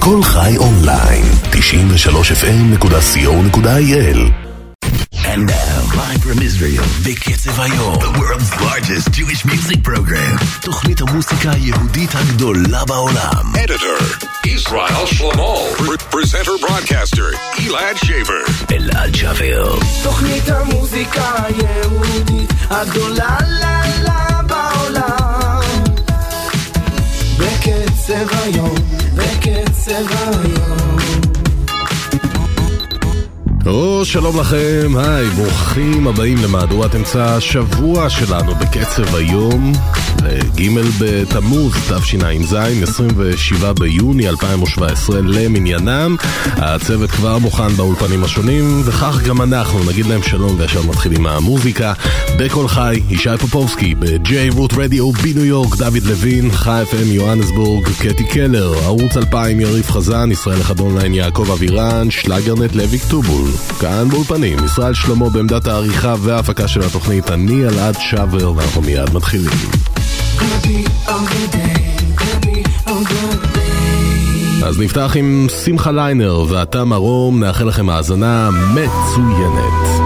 בכל חי אונליין, 93fm.co.il. And now, live from Israel, בקצב היום, the world's largest Jewish music program, תוכנית המוסיקה היהודית הגדולה בעולם. Editor, Israel Shlomo. Presenter, broadcaster, Elad Shaver. אלעד שבר. תוכנית המוסיקה היהודית הגדולה בעולם. בקצב היום, בקצב היום. שלום לכם, היי, ברוכים הבאים למהדורת אמצע השבוע שלנו בקצב היום, ג' בתמוז תשע"ז, 27 ביוני 2017 למניינם. הצוות כבר מוכן באולפנים השונים, וכך גם אנחנו נגיד להם שלום וישר מתחילים מהמוזיקה. בכל חי, ישי פופובסקי, ב-J Root Radio בניו יורק, דוד לוין, חי FM יוהנסבורג, קטי קלר, ערוץ 2000 יריב חזן, ישראל אחד אונליין יעקב אבירן, שלגרנט לוי כתובול. כאן באולפנים, ישראל שלמה בעמדת העריכה וההפקה של התוכנית, אני אלעד שבר, ואנחנו מיד מתחילים. אז נפתח עם שמחה ליינר ואתה מרום, נאחל לכם האזנה מצוינת.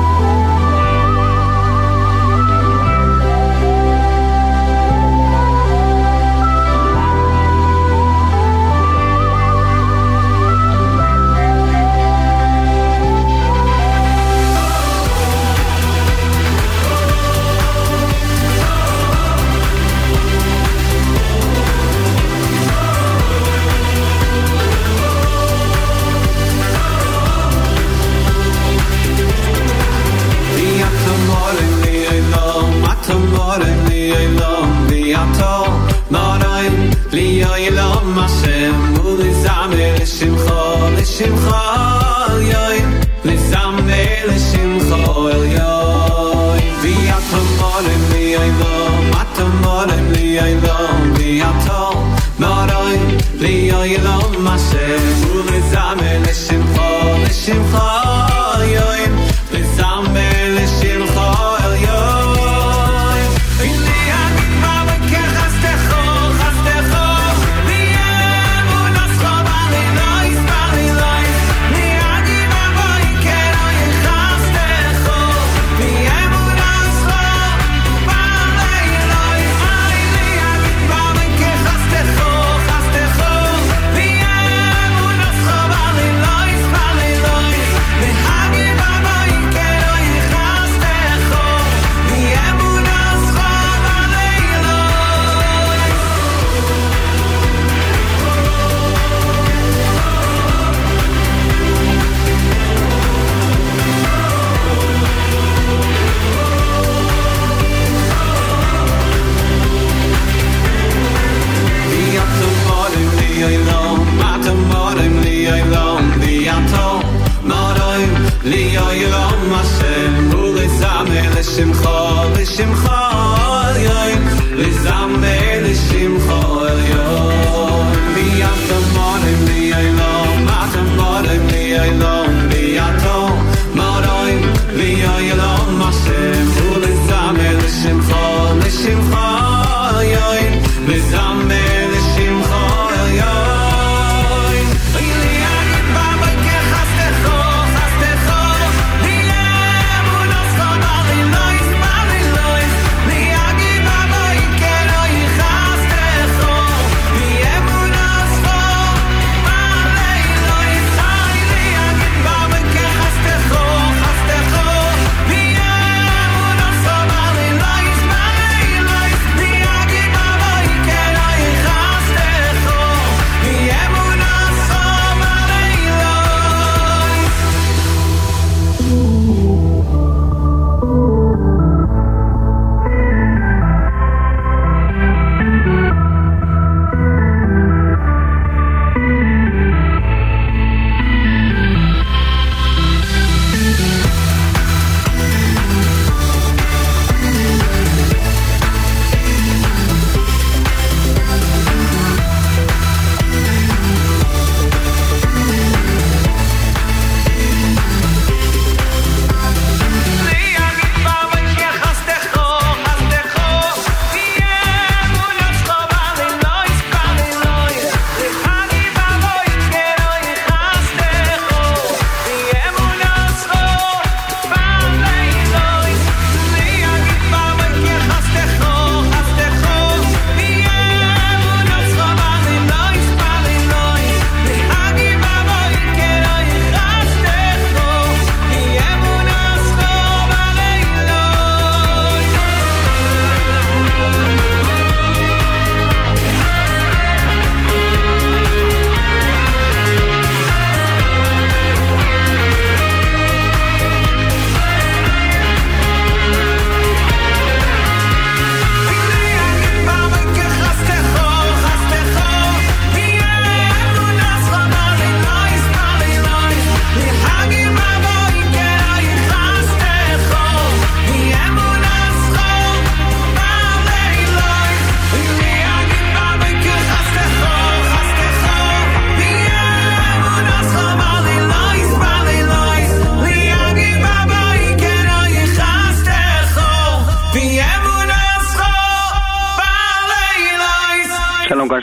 Behind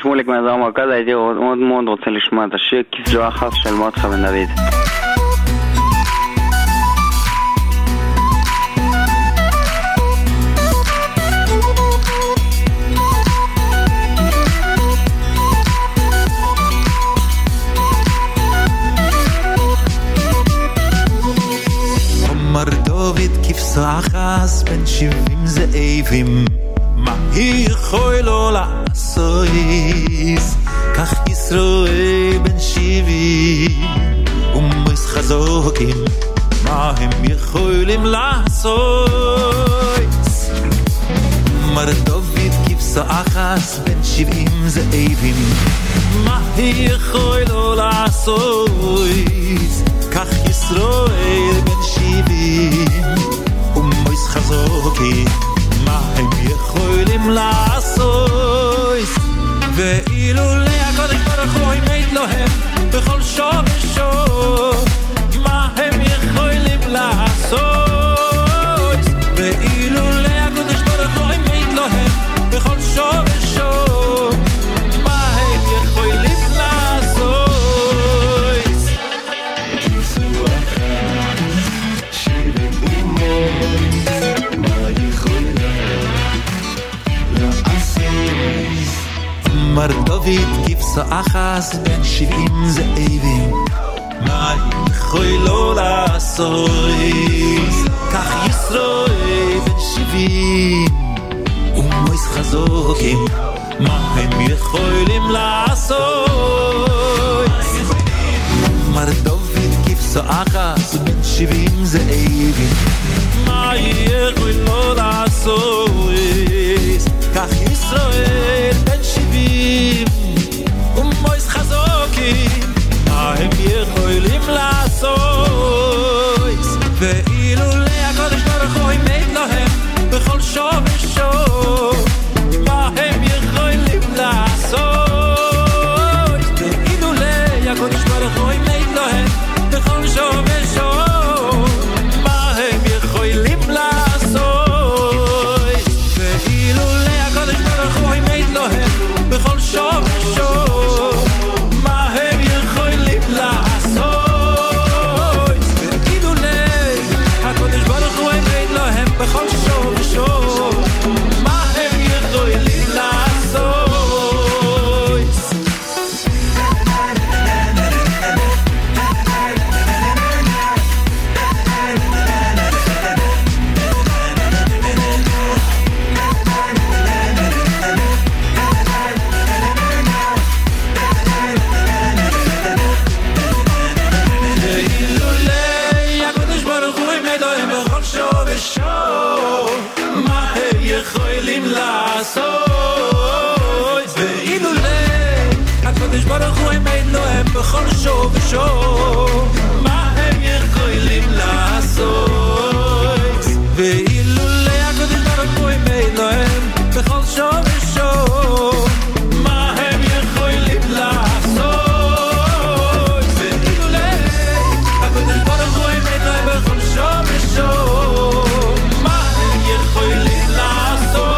שמוליק מאזור מרכז, הייתי מאוד מאוד רוצה לשמוע את השיר כיף זו אחת של מרדכי בן דוד. מר דוד כבשו אחס בן 70 זאבים מה היא יכול לא לעשות כך ישראל בן 70 ומוס חזוקים מה הם יכולים לעשות מר דוד כבשו אחס בן 70 זאבים מה היא יכול לא לעשות כך ישראל בן 70 ומוס חזוקים מה הם יכולים לעשות ואילו להקודש ברוך הוא עמד להם בכל שור ושור מה הם יכולים לעשות ואילו להקודש ברוך הוא עמד להם בכל שור ושור מה הם יכולים לעשות מר דוד כבשו אחס בן 70 זאבים מה יכול לא לעשות כך ישראל בן 70 ומוס חזוקים מה הם יכולים לעשות מר דוד כבשו אחס בן 70 זאבים מה יכול לא לעשות כך ישראל בן 70 ומוס חזוקים מה הם יכולים לעשות ואילו להקודש ברוך הוא עמד להם בכל שור ושור מה הם יכולים לעשות ואילו להקודש ברוך הוא עמד להם בכל שור ושור מה הם יכולים לעשות ואילו להקודש ברוך הוא עמד להם בכל שור ושור מה הם יכולים לעשות ואילו להקודש ברוך הוא עמד להם בכל שור ושור מה הם יכולים לעשות ואילו הקדוש ברוך הוא עמד להם בכל שור ושור מה הם יכולים לעשות ואילו הקדוש ברוך הוא עמד להם בכל שור ושור מה הם יכולים לעשות ואילו הקדוש ברוך הוא עמד להם בכל שור ושור מה הם יכולים לעשות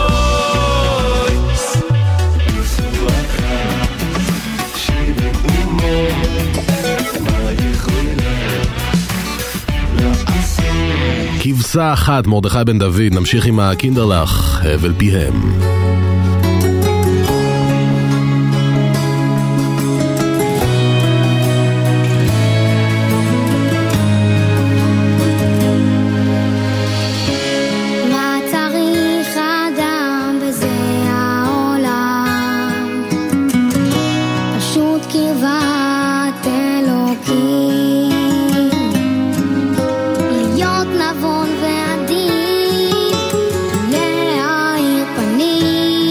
כבשה אחת, מרדכי בן דוד. נמשיך עם הקינדרלך, הבל פיהם. להיות נבון ועדין, להאיר פנים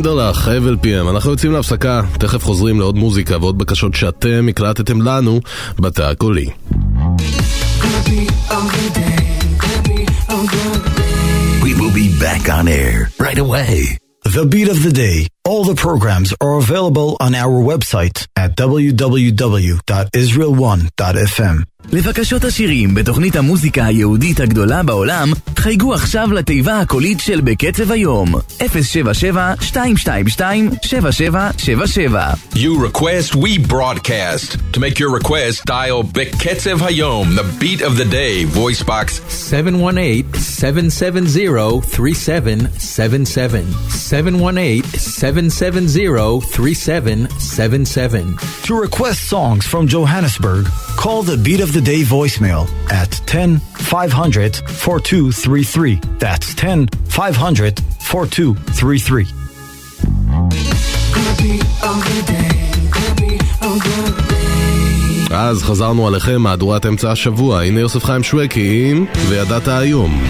$2, חבל PM. אנחנו יוצאים להפסקה, תכף חוזרים לעוד מוזיקה ועוד בקשות שאתם הקלטתם לנו בתא הקולי. We will be back on air right away. The Beat of the Day. All the programs are available on our website at www.israel1.fm. לבקשות השירים בתוכנית המוזיקה היהודית הגדולה בעולם, חייגו עכשיו לתיבה הקולית של בקצב היום 077-222-7777. You request, we broadcast. To make your request, dial Beketzev Hayom, the beat of the day, voice box 718-770-3777. 718-770-3777. To request songs from Johannesburg, call the Beat of the Day voicemail at 10-500-4233. That's 10-500-4233. אז חזרנו עליכם מהדורת אמצע השבוע. הנה יוסף חיים שווקי עם וידעת היום.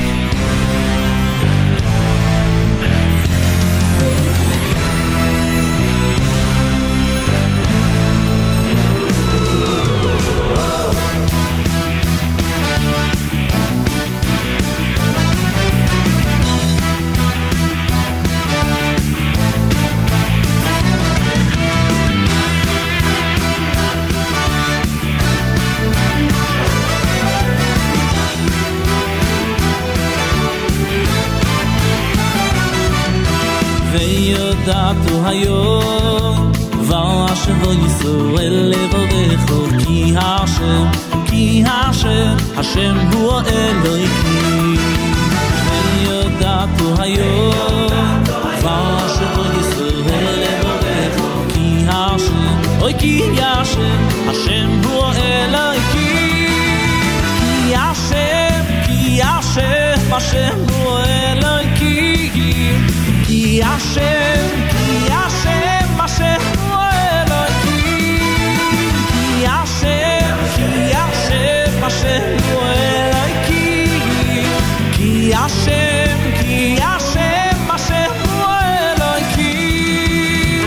וידעתו היום ואשבו ישראל לברכו כי השם הוא אלוהים. וידעתו היום ואשבו ישראל לברכו כי השם הוא אלוהים. כי השם הוא אלוהים. כי השם השם הוא אלוהים. כי השם השם הוא אלוהים. כי השם השם הוא אלוהים.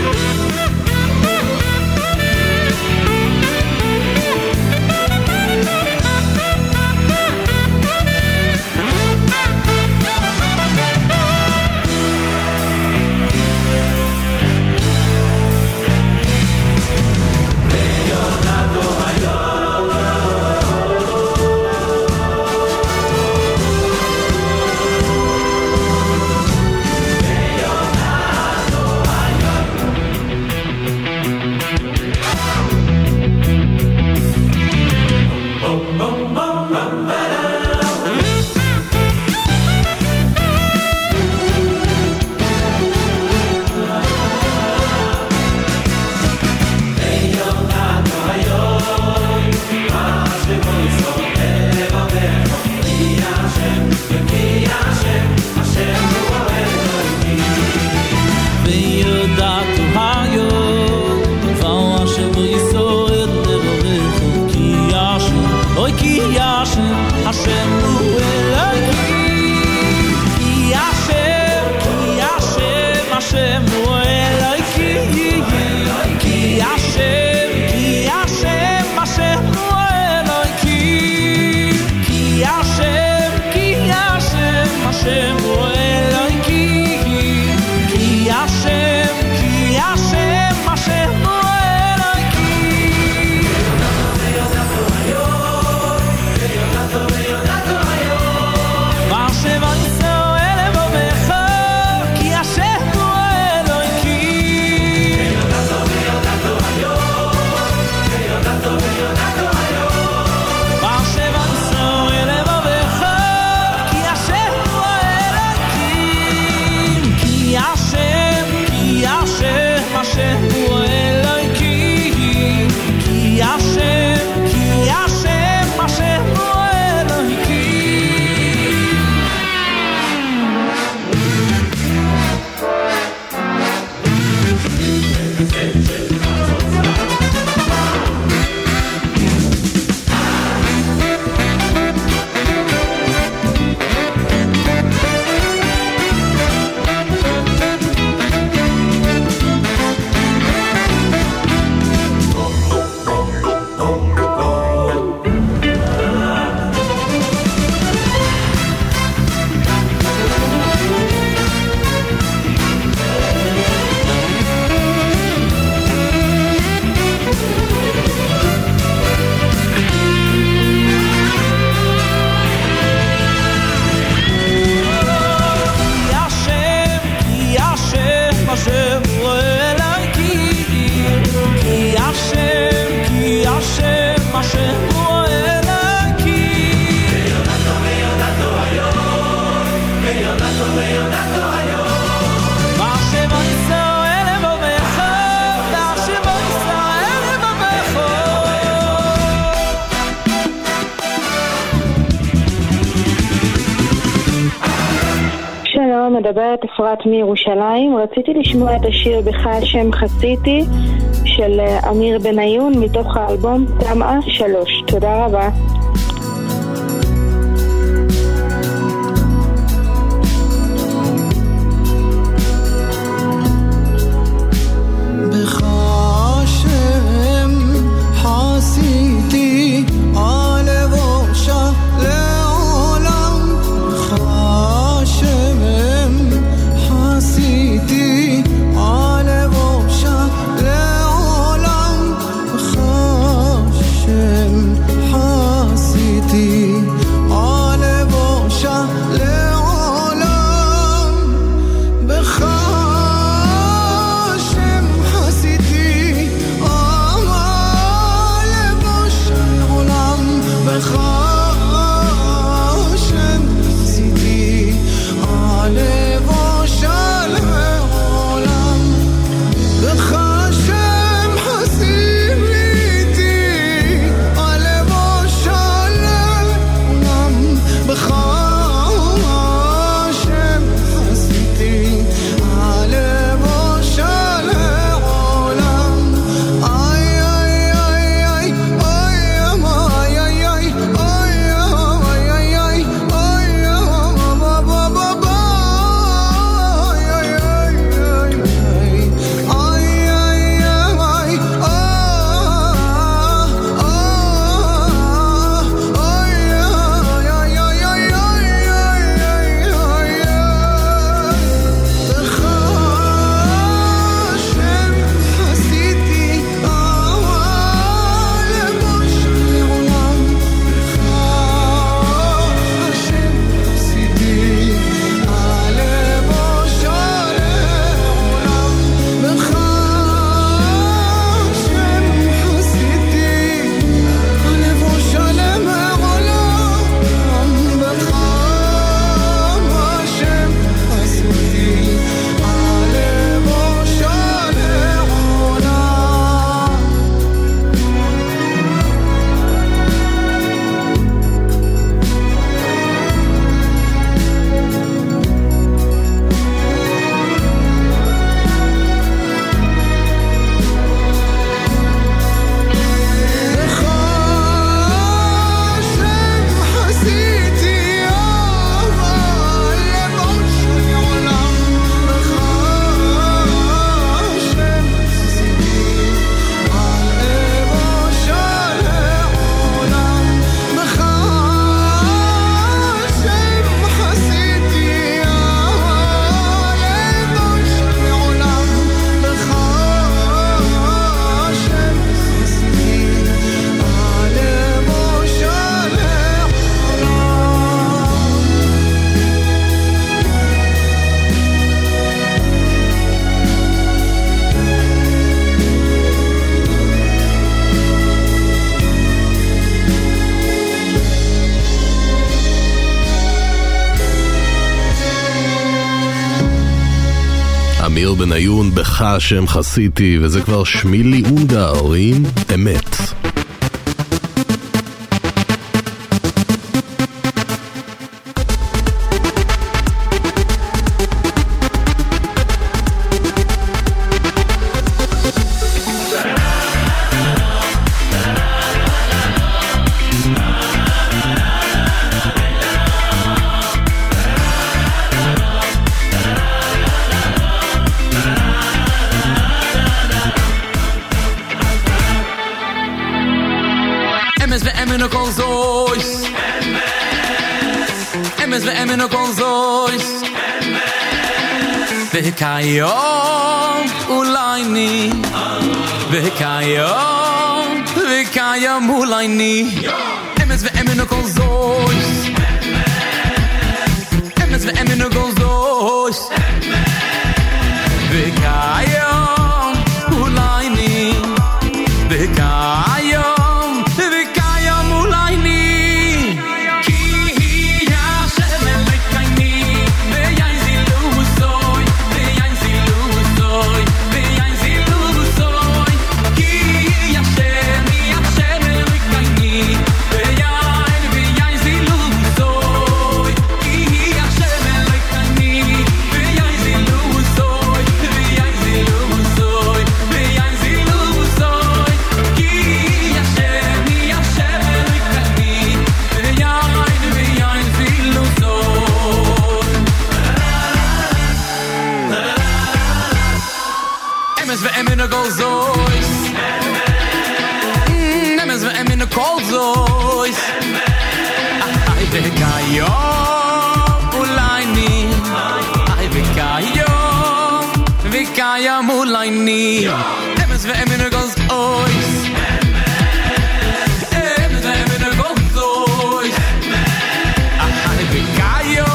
מדברת אפרת מירושלים. רציתי לשמוע את השיר בך שם חסיתי של אמיר בניון מתוך האלבום תמאה 3. תודה רבה. אמיר בניון בך שם חסיתי, וזה כבר שמילי אונגר עם אמת. וכיום אולי ני וכיום אולי ני אמס ואמן הכל זויס אמס ואמן הכל זויס וכיום אולי ני וכיום אולי ני כי היא השם אלקייני ויין זילו סוי Be Mulaini Emes ve emine goes ois Emes ve emine goes ois Ahai vikayo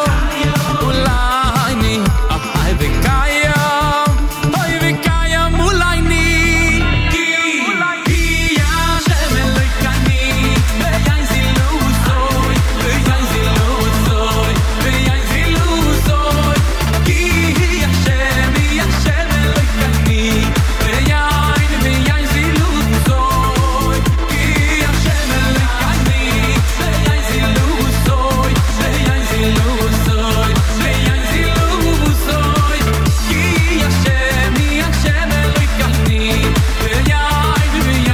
Mulaini Ahai vikayo Hoi vikayo Mulaini Ki ya shemen loikani Beyan zilusoi Beyan zilusoi Beyan zilusoi Ki ya shemen loikani Beyan zilusoi Ki ya shemen loikani Beyan zilusoi Beyan zilusoi Beyan zilusoi Ki ya shemen loikani Beyan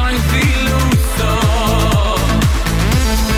zilusoi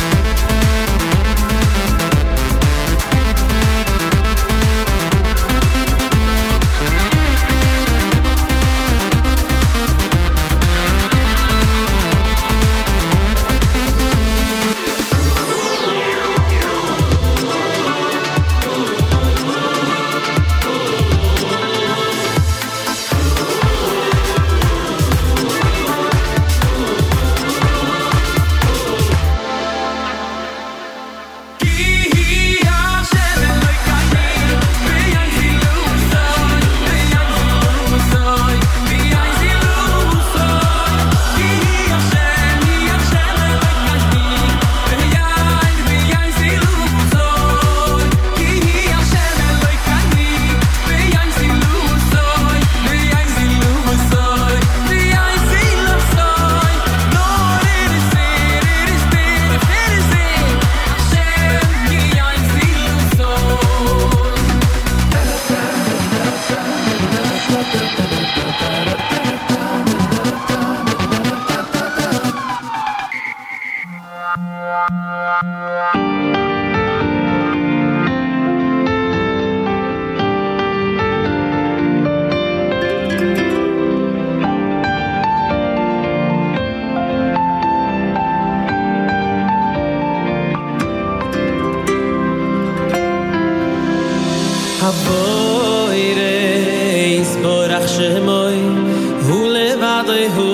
Avoires borach shemoy hu levadehu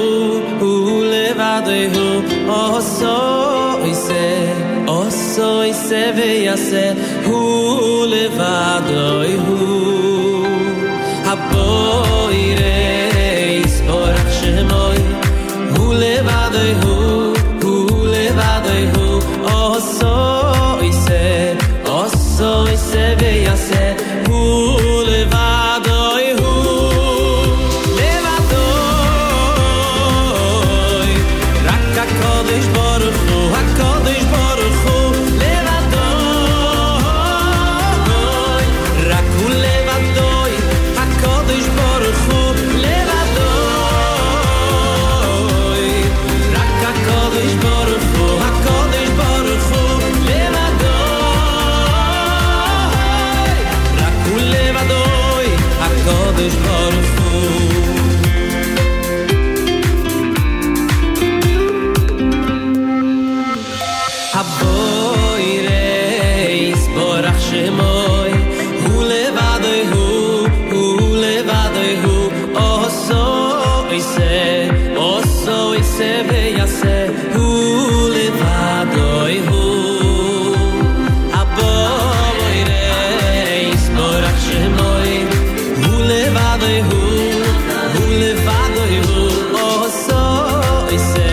oso ise veyase hu levadehu Avoires borach shemoy hu levadehu oso ise veyase hu levadehu levadoy rak HaKadosh Baruch Hu levadoy rak hu levadoy HaKadosh Baruch Hu levadoy rak HaKadosh Baruch Hu levadoy rak hu levadoy HaKadosh Baruch Hu Avoires borach shemoy hu levadehu oso ise veyase hu levadehu Avoires borach shemoy hu levadehu oso ise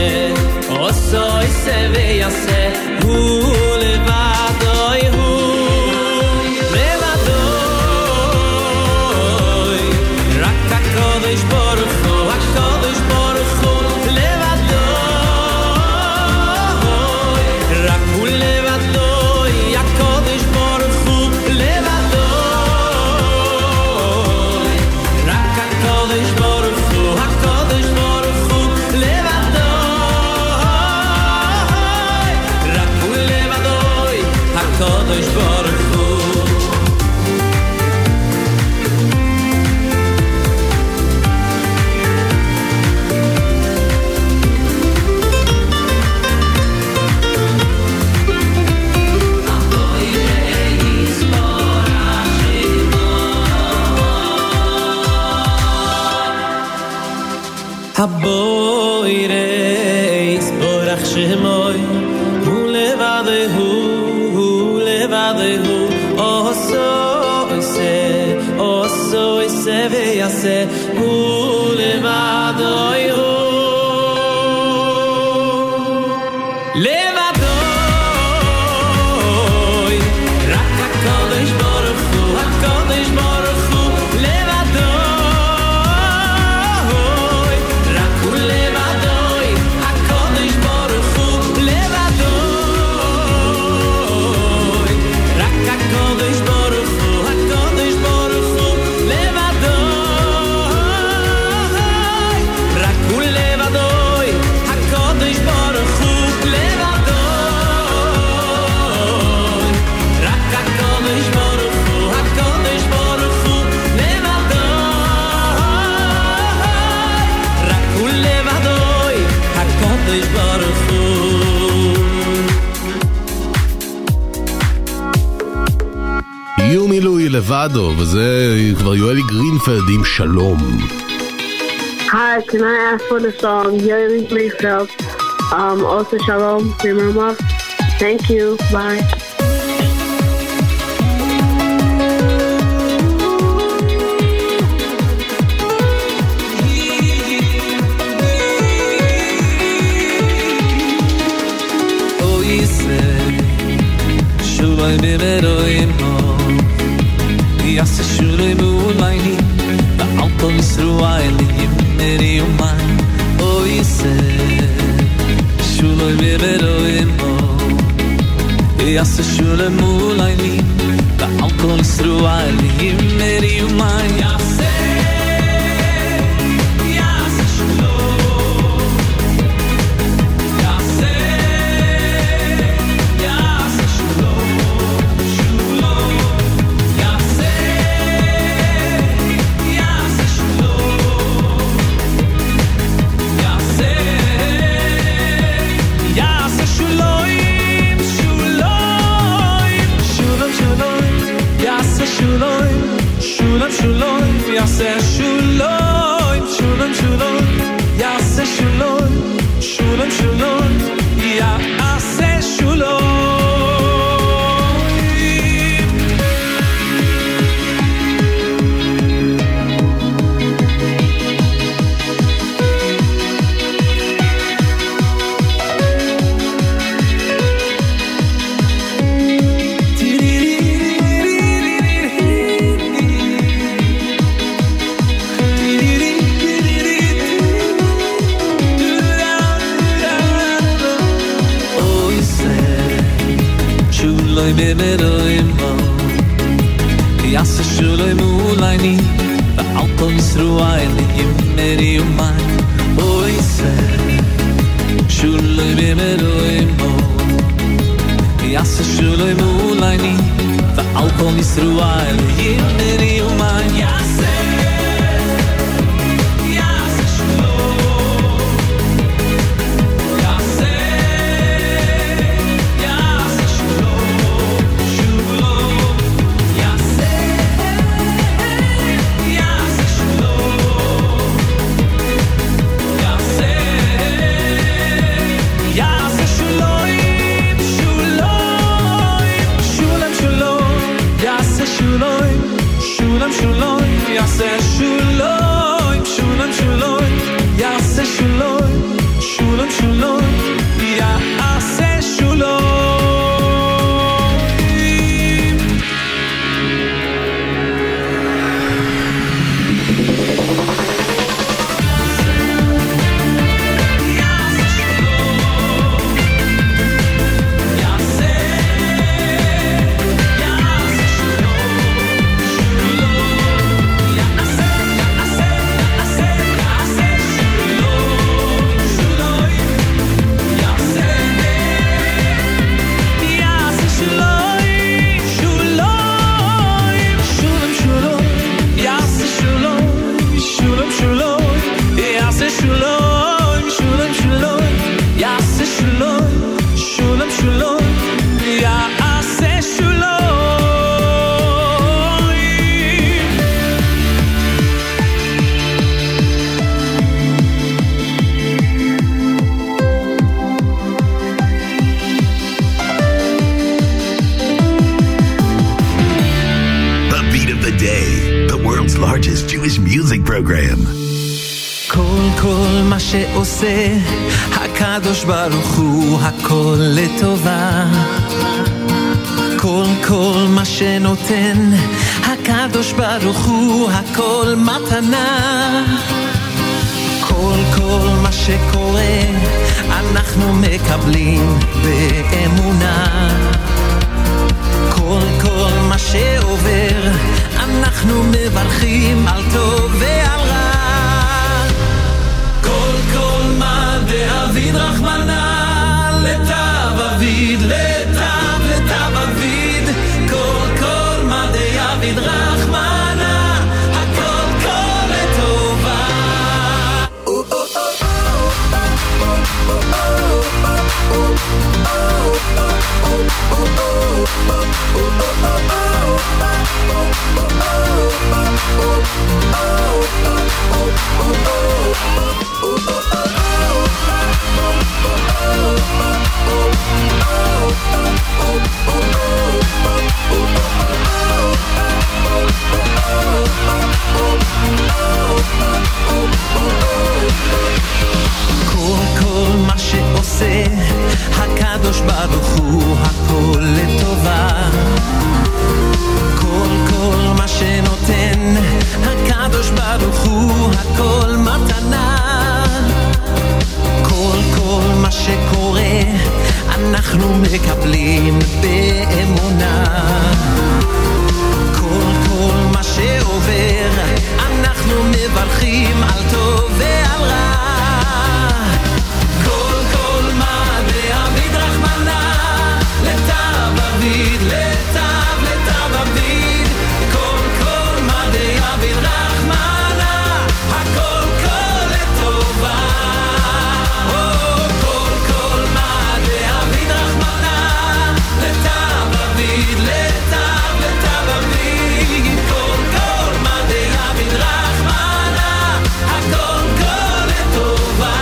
veyase hu levadehu levadoy rak HaKadosh Baruch Hu levadoy rak hu levadoy HaKadosh Baruch Hu levadoy rak HaKadosh Baruch Hu levadoy rak Haboires borach shemoy hu levadehu oso ise veyase hu levadoy levadoy rak HaKadosh Baruch Hu HaKadosh Baruch Hu levadoy rak hu levadoy HaKadosh Baruch Hu levadoy rak HaKadosh Baruch Hu HaKadosh Baruch Hu levadoy rak hu levadoy HaKadosh Baruch Hu יום מילוי לבדו, וזה כבר יואלי גרינפלד עם שלום. Hi, can I ask for the song Yoeli Greenfeld, also Shalom, remember? Thank you, bye. Shulay beberoim mo Yas shulay mulayni The alton sruayli Yimeri umay Oyse Shulay beberoim mo Yas shulay mulayni The alton sruayli Yimeri umay Yase שעושה הקדוש ברוך הוא הכל לטובה. כל מה שנותן הקדוש ברוך הוא הכל מתנה. כל מה שקורה אנחנו מקבלים באמונה. כל מה שעובר אנחנו מברכים על טוב ועל רע. כל מה דאביד רחמנה לטב אביד לטב אביד. כל מה דאביד רחמנה הכל כל לטובה. כל מה שעושה הקדוש ברוך הוא הכל לטובה. כל מה שנותן הקדוש ברוך הוא הכל מתנה. כל מה שקורה אנחנו מקבלים באמונה. כל מה שעובר אנחנו מברכים על טוב ועל רע. כל מה דאביד רחמנה לטב אביד לטב אביד. כל מה דאביד רחמנה הכל כל לטובה. כל מה דאביד רחמנה לטב אביד לטב אביד. כל מה דאביד רחמנה הכל כל לטובה.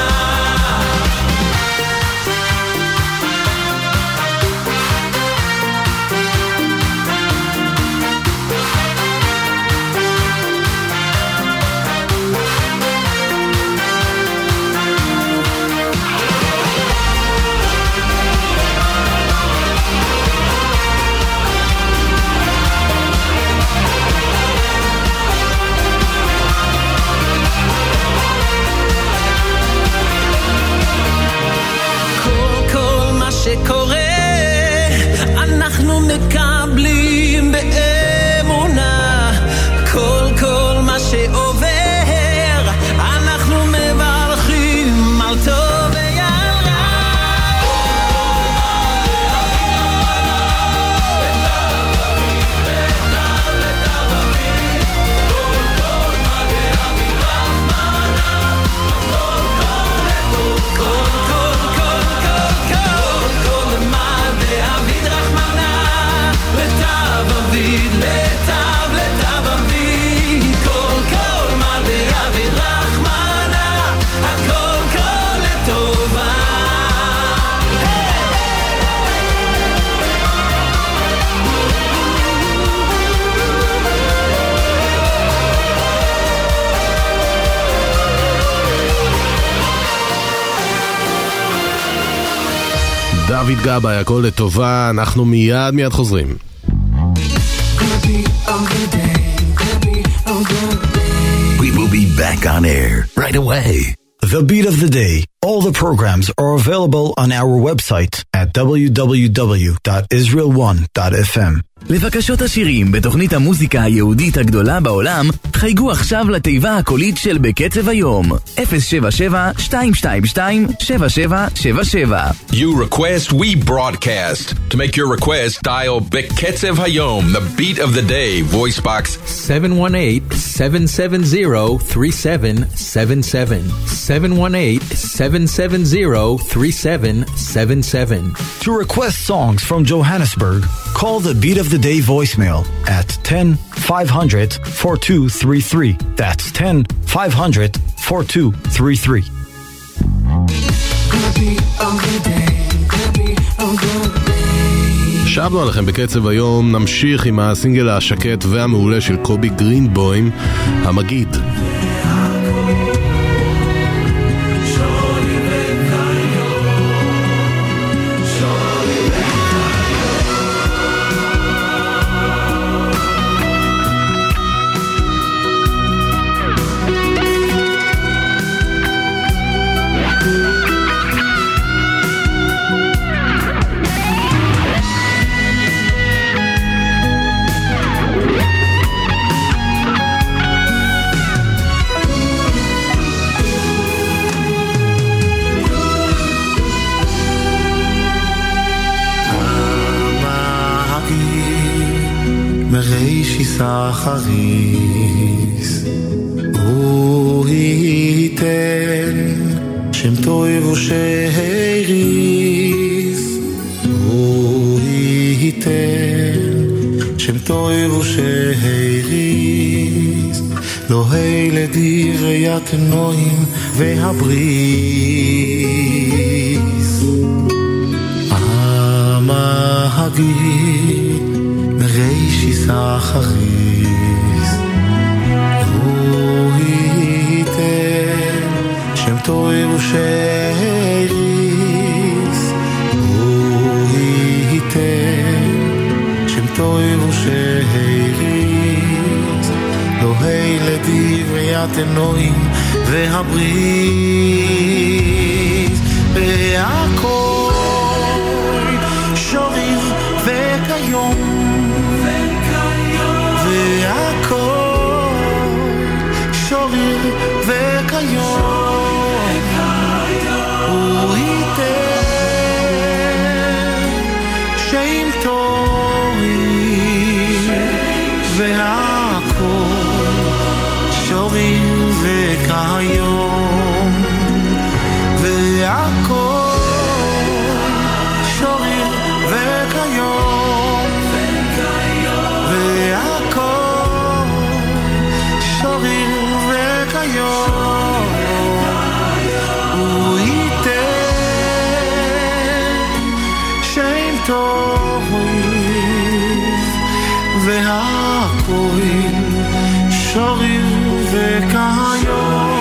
כל מה שקורה אנחנו מקבלים באמונה. כל מה שעובר אנחנו מברכים על טוב ועל רע. כל מה דאביד רחמנה לטב אביד לטב אביד. כל מה דאביד רחמנה הכל כל לטובה. דוד גבאי, הכל לטובה. אנחנו מיד חוזרים. We will be back on air right away. The Beat of the Day. All the programs are available on our website at www.israel1.fm. לבקשות השירים בתוכנית המוזיקה היהודית הגדולה בעולם, חייגו עכשיו לתיבה הקולית של בקצב היום 077-222-7777. You request, we broadcast. To make your request, dial Beketzev Hayom, the beat of the day, voice box 718-770-3777. 718-770-3777. To request songs from Johannesburg, call the Beat of the Day voicemail at 10-500-4233. That's 10-500-4233. שבנו עליכם בקצב היום, נמשיך עם הסינגל השקט והמעולה של קובי גרינבוים, המגיד. בראשי סחריס הוא ייתן שם טוב ושהריס הוא ייתן שם טוב ושהריס לא הילדי ויתנועים והבריס המהדי מראשי סחריס הוא ייתן שם טוב ושהריס הוא ייתן שם טוב ושהריס לא הילדי ויתנועים והבריס והכל שוריר וכיום והכל שוריר וכיום הוא ייתן שם טועים והכל שוריר וכיום והכל שוריר וכיום והכל שוריר וכיום הוא ייתן שם טועים והכל שוריר וכיום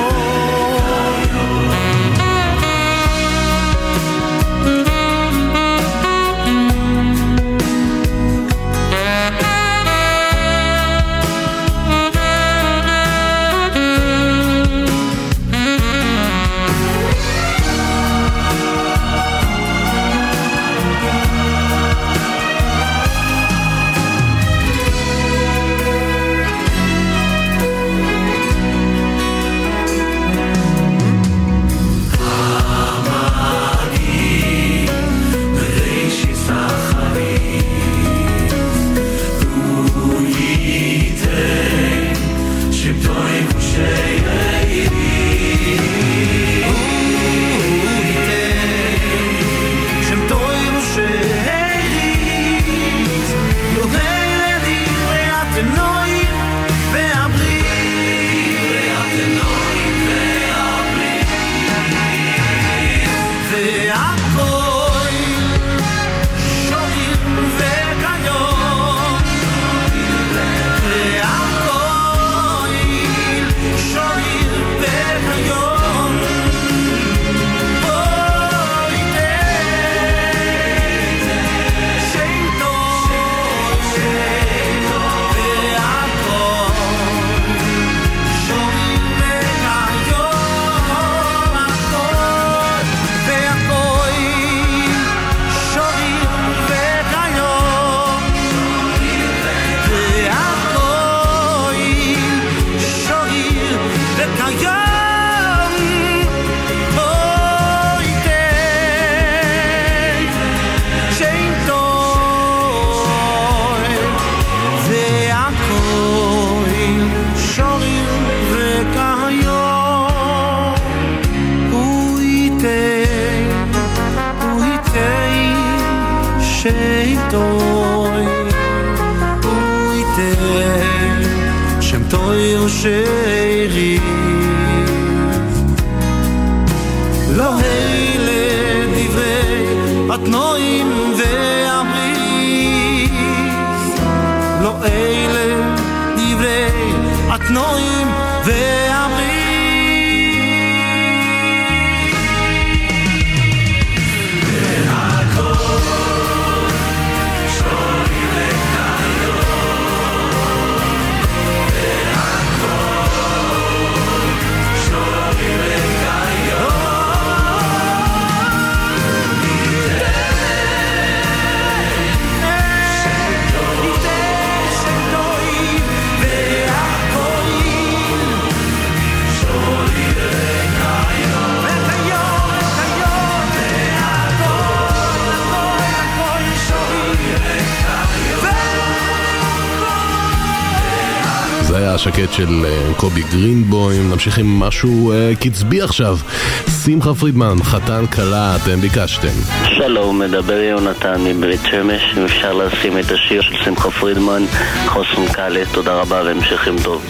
השקט של קובי גרינבוים. נמשיך עם משהו קצבי עכשיו. שמחה פרידמן, חתן קלה, אתם ביקשתם. שלום, מדבר יונתן מבית שמש. אם אפשר לשים את השיר של שמחה פרידמן, חוסן קלה. תודה רבה והמשכים טוב.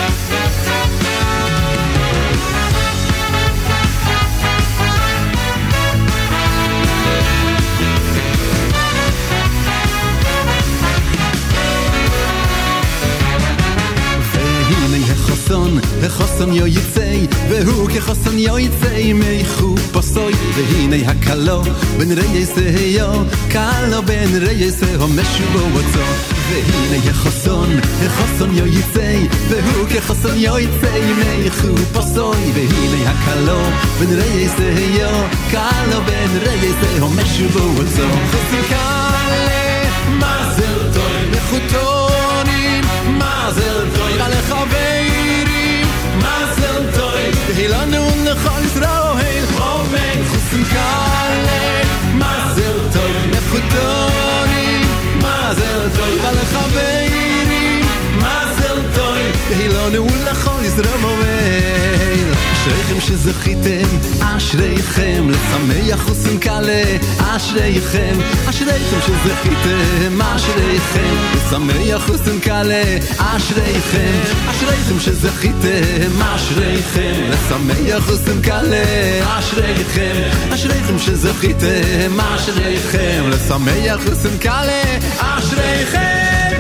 וחוסן יו יצאי, והוא כחוסן יו יצאי מחופשוי, והנה הקלו בין רייסהו, קלו בין רייסהו משובו עצו, והנה החוסן יו יצאי, והוא כחוסן יו יצאי מחופשוי, והנה הקלו בין רייסהו, קלו בין רייסהו משובו עצו. חוסן קלה מזל טוב מחותונים, מזל טוב על החברים, מזל טוב תהילנו לכל ישראל, אמן. חוסן קלה מזל טוב מחותונים, מזל טוב על החברים, מזל טוב תהילנו לכל ישראל, אמן. אשריכם שזכיתם, אשריכם לשמח חוסן קלה, אשריכם, אשריכם שזכיתם, אשריכם לשמח חוסן קלה, אשריכם, אשריכם שזכיתם, אשריכם לשמח חוסן קלה, אשריכם, אשריכם שזכיתם, אשריכם לשמח חוסן קלה, אשריכם.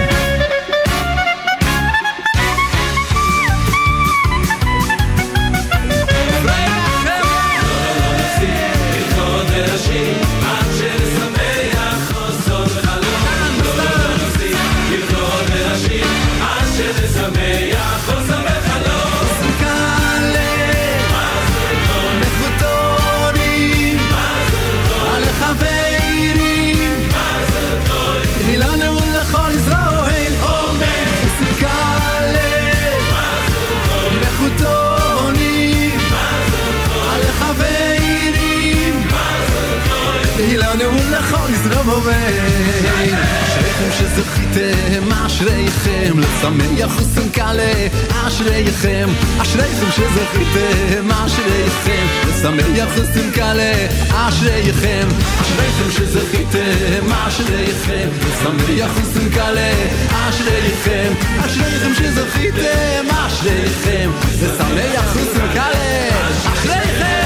אשריכם שזכיתם, אשריכם לשמח חוסן קלה, אשריכם, אשריכם שזכיתם, אשריכם לשמח חוסן קלה, אשריכם, אשריכם שזכיתם, אשריכם לשמח חוסן קלה, אשריכם, אשריכם שזכיתם, אשריכם לשמח חוסן קלה, אשריכם.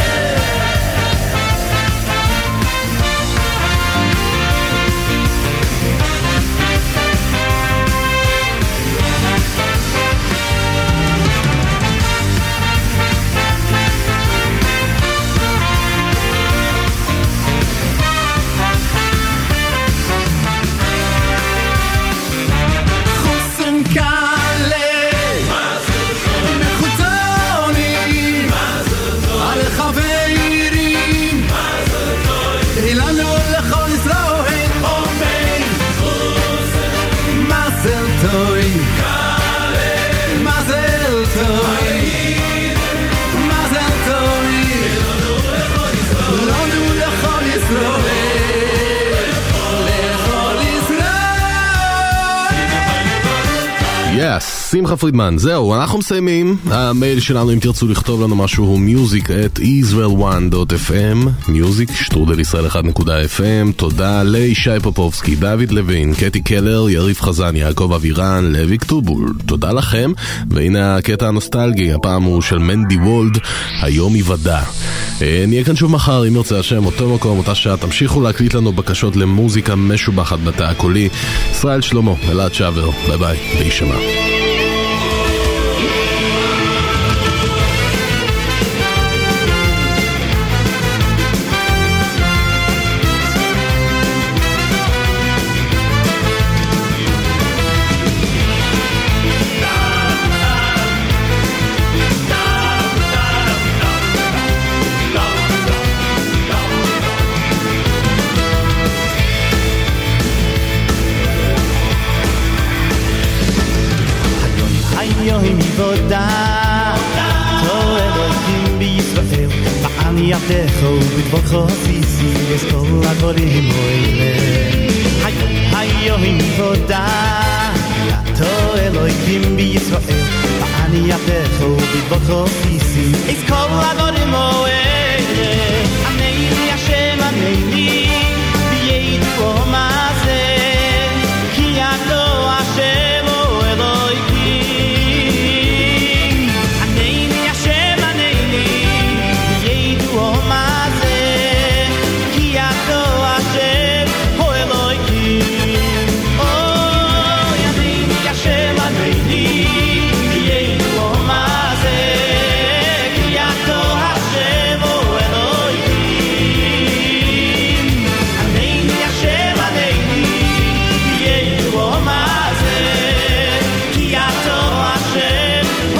שמחה פרידמן, זהו, אנחנו מסיימים. המייל שלנו, אם תרצו לכתוב לנו משהו, הוא music@israel1.fm, music@israel1.fm. תודה לישי פופובסקי, דוד לוין, קטי קלר, יריב חזן, יעקב אבירן, לוי כתובול. תודה לכם. והנה הקטע הנוסטלגי, הפעם הוא של מנדי וולד, היום יוודע. נהיה כאן שוב מחר, אם ירצה השם, אותו מקום, אותה שעה. תמשיכו להקליט לנו בקשות למוזיקה משובחת בתא הקולי. ישראל שלמה, אלעד שבר, ביי ביי, להישמע. ידךו בדבורכו פיסי יש כל הדברים מוילה היו עם תודה Elohim b'Yisrael Ba'ani yatecho b'dvocho sisi It's kol adorim oele Aneini Hashem aneini V'yedu omazeh Ki ato Hashem o Elohim Aneini Hashem aneini V'yedu omazeh Ki ato Hashem o Elohim Oh Aneini Hashem aneini V'yedu omazeh Ki ato Hashem o Elohim Aneini Hashem aneini V'yedu omazeh Ki ato Hashem o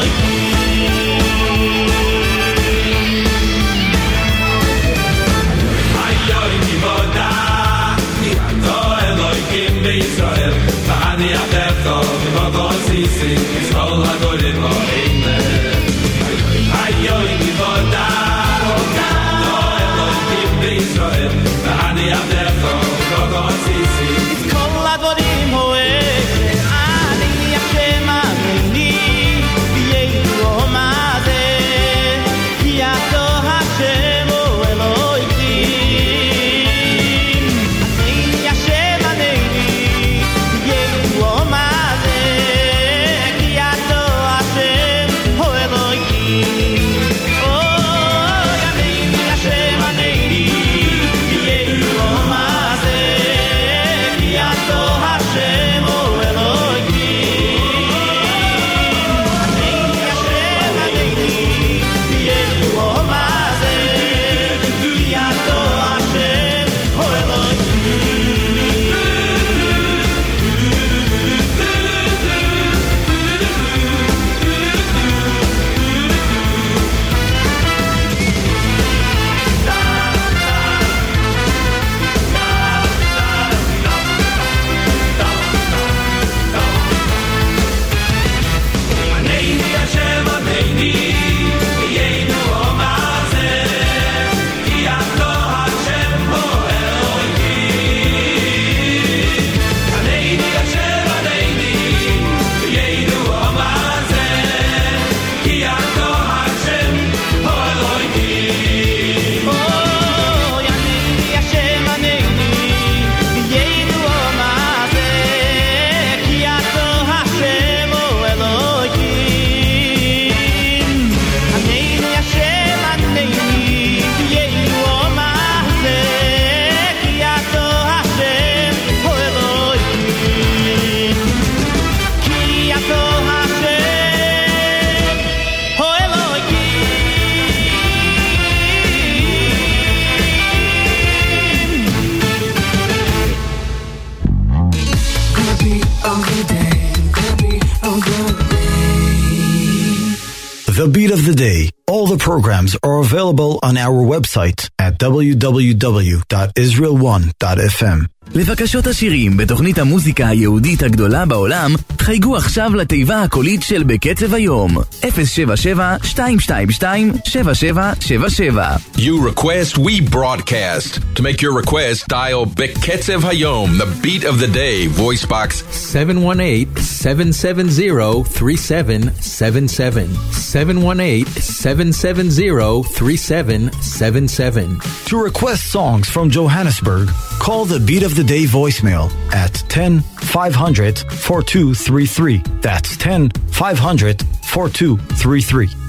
Hayoy Kivoda, Ki ato Elohim b'Yisrael, Ba'ani Atecho, V'Vocho Sisi, Yisrael Hadorim Lo'Eile. Hayoy Kivoda, Ki ato Elohim b'Yisrael, Ba'ani Atecho, V'Vocho Sisi. It's kol advorim ho'ele Aneini Hashem aneini V'yedu omazeh Ki ato Hashem o Elohim Aneini Hashem aneini V'yedu omazeh Ki ato Hashem o Elohim Oh Aneini Hashem aneini V'yedu omazeh Ki ato Hashem o Elohim Aneini Hashem aneini V'yedu omazeh Ki ato Hashem o Aneini Hashem aneini, V'yedu omazeh, Ki ato Hashem o Elohim. Aneini Hashem aneini, V'yedu omazeh, Ki ato Hashem o Elohim. Oh, Aneini Hashem aneini V'yedu omazeh Ki ato Hashem o Elohim Aneini Hashem aneini V'yedu omazeh Ki ato Hashem o Elohim Ki ato Hashem o The Beat of the Day. All the programs are available on our website at www.israel1.fm. לבקשות השירים בתוכנית המוזיקה היהודית הגדולה בעולם, חייגו עכשיו לתיבה הקולית של בקצב היום 077-222-7777. You request, we broadcast. To make your request, dial Beketzev Hayom, the beat of the day, voice box 718-770-3777. 718-770-3777. To request songs from Johannesburg, call the Beat of the Day voicemail at 10-500-4233. That's 10-500-4233.